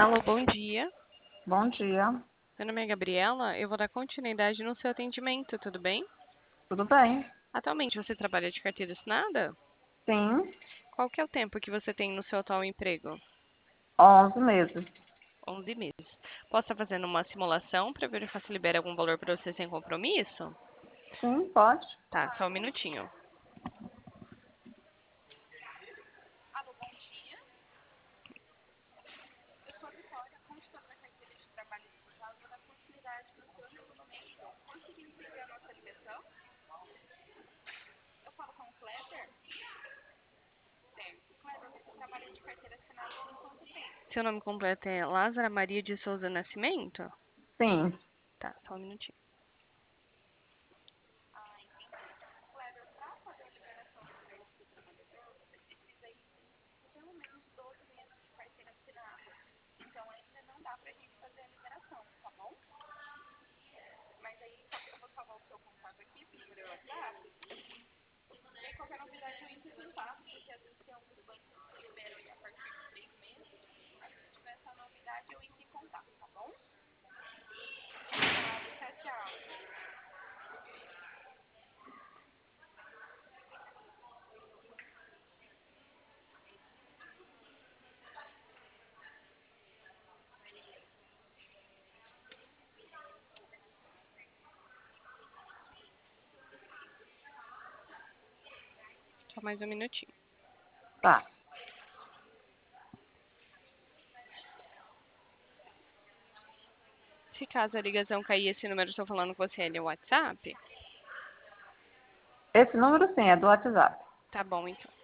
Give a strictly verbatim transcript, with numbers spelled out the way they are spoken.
Alô, bom dia. Bom dia, Meu nome é Gabriela. Eu vou dar continuidade no seu atendimento, tudo bem? tudo bem? Atualmente você trabalha de carteira assinada? Sim, Qual que é o tempo que você tem no seu atual emprego? onze meses. Onze meses. Posso estar fazendo uma simulação para verificar se libera algum valor para você sem compromisso? Sim, pode. Tá, só um minutinho. Seu nome completo é Lázara Maria de Souza Nascimento? Sim, Tá, só um minutinho. Só mais um minutinho. tá. Se caso a ligação cair, esse número que eu estou falando com você, ele é o WhatsApp? Esse número sim é do WhatsApp. Tá bom, então.